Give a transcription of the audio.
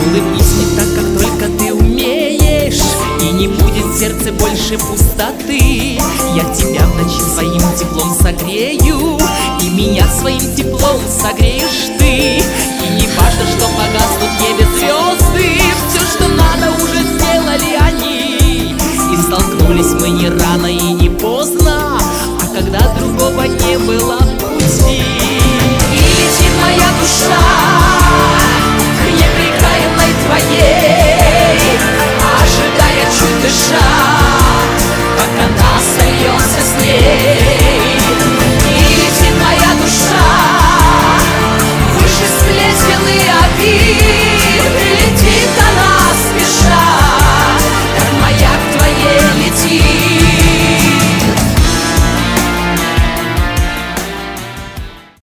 Улыбнись мне так, как только ты умеешь, и не будет в сердце больше пустоты. Я тебя в ночи своим теплом согрею, и меня своим теплом согреешь ты.